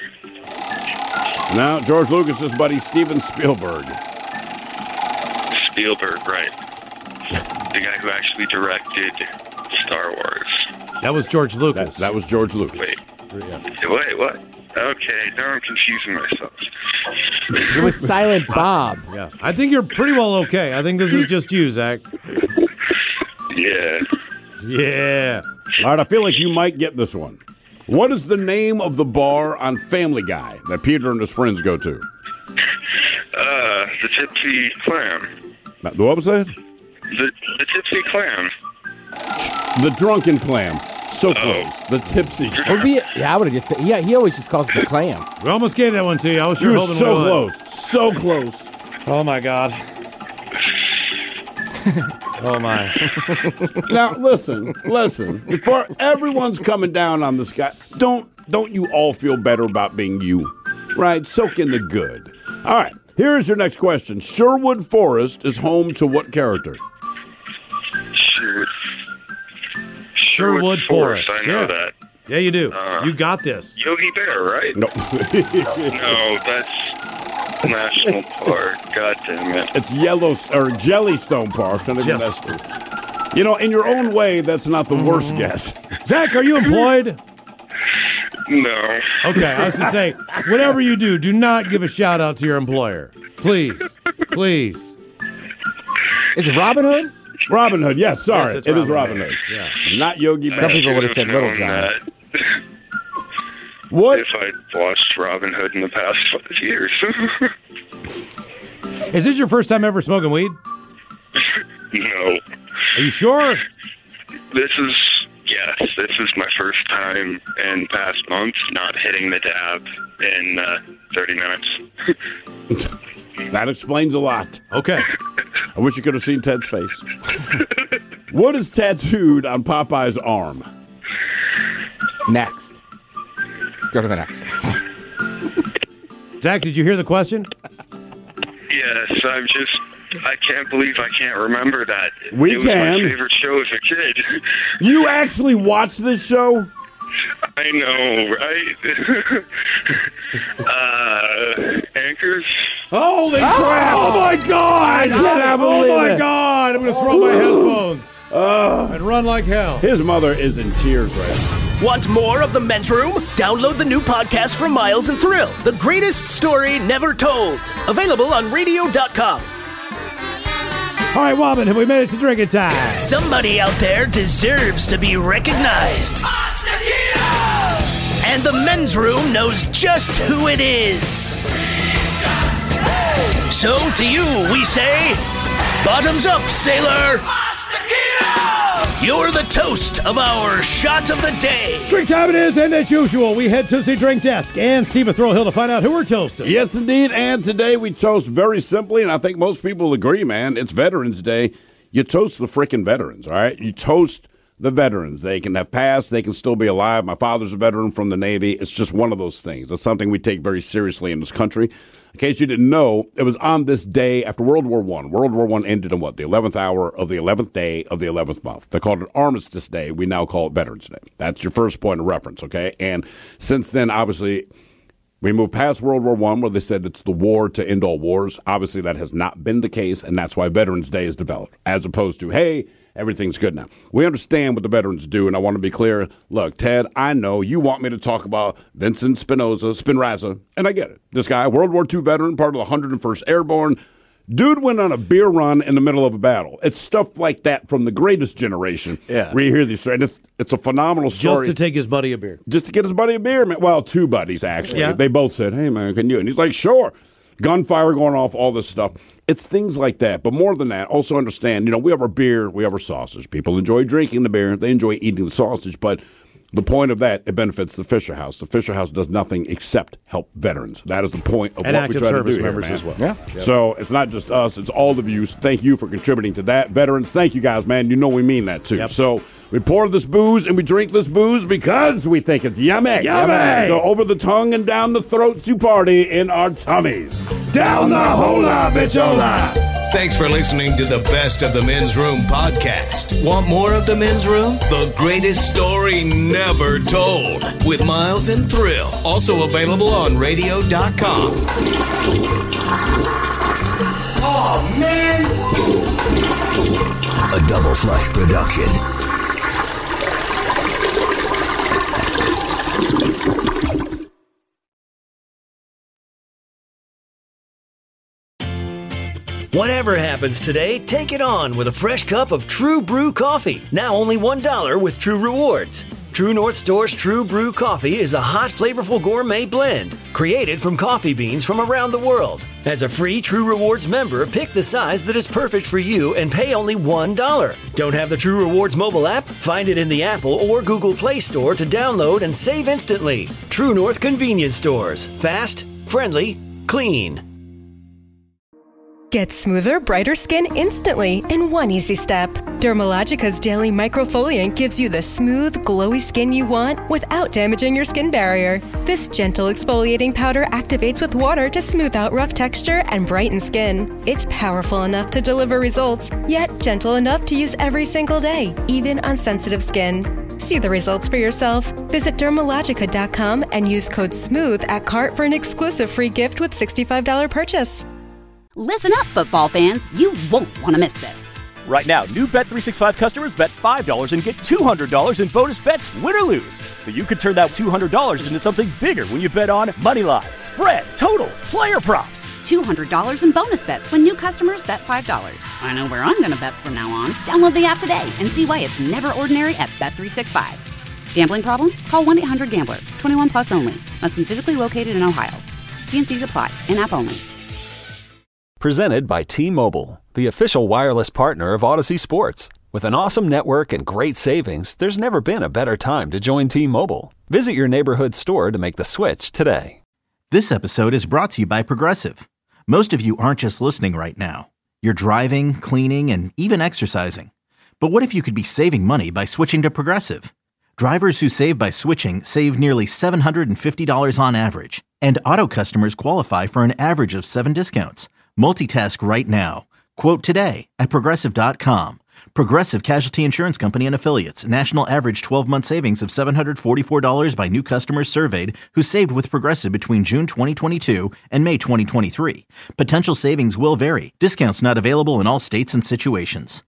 Now, George Lucas's buddy Steven Spielberg. Spielberg, right. The guy who actually directed Star Wars. That was George Lucas. That, that was George Lucas. Wait. Wait, what? Okay, now I'm confusing myself. It was Silent Bob. Yeah. I think you're pretty well okay. I think this is just you, Zach. Yeah. Yeah. All right, I feel like you might get this one. What is the name of the bar on Family Guy that Peter and his friends go to? the Tipsy Clam. What was that? The, the Tipsy Clam. The drunken clam. So close. Oh. The tipsy. Would be, yeah, I would have just said, yeah, he always just calls it the clam. We almost gave that one to you. I was sure you holding so one. close. So close. Oh, my God. Oh, my. Now, listen, listen. Before everyone's coming down on this guy, don't, don't you all feel better about being you? Right? Soak in the good. All right. Here's your next question. Sherwood Forest is home to what character? Sure. Sherwood, Sherwood Forest. Forest. I know yeah. that. Yeah, you do. Uh, you got this. Yogi Bear, right? No. No, that's National Park. God damn it. It's Yellow or Jellystone Park. Jell- you know, in your own way, that's not the worst guess. Zach, are you employed? No. Okay, I was going to say, whatever you do, do not give a shout out to your employer. Please. Please. Is it Robin Hood? Robin Hood, yes, sorry. Yes, it Robin is Robin Hood. Hood. Yeah. Not Yogi Bear. Some people would have said Little John. What? If I'd watched Robin Hood in the past five years. Is this your first time ever smoking weed? No. Are you sure? This is, yes, this is my first time in past months not hitting the dab in uh, thirty minutes. That explains a lot. Okay. I wish you could have seen Ted's face. What is tattooed on Popeye's arm? Next. Let's go to the next one. Zach, did you hear the question? Yes, I'm just, I can't believe I can't remember that. We it was can. my favorite show as a kid. You actually watched this show? I know, right? uh, Anchors? Holy crap! Oh, my God! I cannot believe Oh, my it. God! I'm going to throw my headphones Uh, and run like hell. his mother is in tears right now. Want more of The Men's Room? Download the new podcast from Miles and Thrill, The Greatest Story Never Told. Available on radio dot com. All right, Wobbin, have we made it to drinking time? Somebody out there deserves to be recognized. And The Men's Room knows just who it is. So to you, we say, bottoms up, sailor. You're the toast of our shot of the day. Drink time it is, and as usual, we head to the drink desk and Steve Thrill Hill to find out who we're toasting. Yes, indeed. And today we toast very simply, and I think most people agree, man. It's Veterans Day. You toast the frickin' veterans, all right? You toast the veterans. They can have passed. They can still be alive. My father's a veteran from the Navy. It's just one of those things. It's something we take very seriously in this country. In case you didn't know, it was on this day after World War One. World War One ended on what? The eleventh hour of the eleventh day of the eleventh month. They called it Armistice Day. We now call it Veterans Day. That's your first point of reference, okay? And since then, obviously, we moved past World War One, where they said it's the war to end all wars. Obviously, that has not been the case, and that's why Veterans Day is developed, as opposed to, hey, everything's good now. We understand what the veterans do, and I want to be clear. Look, Ted, I know you want me to talk about Vincent Spinoza, Spinraza, and I get it. This guy, World War Two veteran, part of the one hundred first Airborne. Dude went on a beer run in the middle of a battle. It's stuff like that from the greatest generation. Yeah. Where you hear these stories. It's, it's a phenomenal story. Just to take his buddy a beer. Just to get his buddy a beer, man. Well, two buddies, actually. Yeah. They both said, hey, man, can you? And he's like, sure. Gunfire going off, all this stuff. It's things like that. But more than that, also understand, you know, we have our beer, we have our sausage. People enjoy drinking the beer. They enjoy eating the sausage. But the point of that, it benefits the Fisher House. The Fisher House does nothing except help veterans. That is the point of And what we active try to service do here, members man. as well. Yeah. Yep. So it's not just us, it's all of you. So thank you for contributing to that. Veterans, thank you guys, man. You know we mean that too. Yep. So we pour this booze and we drink this booze because we think it's yummy. Yummy! So over the tongue and down the throats you party in our tummies. Down the hola, bitchola! Thanks for listening to the Best of the Men's Room podcast. Want more of the Men's Room? The greatest story never told with Miles and Thrill. Also available on radio dot com. Oh, man. A Double Flush production. Whatever happens today, take it on with a fresh cup of True Brew coffee. Now only one dollar with True Rewards. True North Store's True Brew Coffee is a hot, flavorful gourmet blend created from coffee beans from around the world. As a free True Rewards member, pick the size that is perfect for you and pay only one dollar. Don't have the True Rewards mobile app? Find it in the Apple or Google Play Store to download and save instantly. True North Convenience Stores. Fast, friendly, clean. Get smoother, brighter skin instantly in one easy step. Dermalogica's Daily Microfoliant gives you the smooth, glowy skin you want without damaging your skin barrier. This gentle exfoliating powder activates with water to smooth out rough texture and brighten skin. It's powerful enough to deliver results, yet gentle enough to use every single day, even on sensitive skin. See the results for yourself. Visit Dermalogica dot com and use code SMOOTH at cart for an exclusive free gift with sixty-five dollars purchase. Listen up, football fans. You won't want to miss this. Right now, new Bet three sixty-five customers bet five dollars and get two hundred dollars in bonus bets, win or lose. So you could turn that two hundred dollars into something bigger when you bet on money line, spread, totals, player props. two hundred dollars in bonus bets when new customers bet five dollars. I know where I'm going to bet from now on. Download the app today and see why it's never ordinary at Bet three sixty-five. Gambling problem? Call one eight hundred gambler. twenty-one plus only. Must be physically located in Ohio. T and C's apply. In-app only. Presented by T-Mobile, the official wireless partner of Odyssey Sports. With an awesome network and great savings, there's never been a better time to join T-Mobile. Visit your neighborhood store to make the switch today. This episode is brought to you by Progressive. Most of you aren't just listening right now. You're driving, cleaning, and even exercising. But what if you could be saving money by switching to Progressive? Drivers who save by switching save nearly seven hundred fifty dollars on average. And auto customers qualify for an average of seven discounts. Multitask right now. Quote today at Progressive dot com. Progressive Casualty Insurance Company and Affiliates. National average twelve-month savings of seven hundred forty-four dollars by new customers surveyed who saved with Progressive between June twenty twenty-two and May twenty twenty-three. Potential savings will vary. Discounts not available in all states and situations.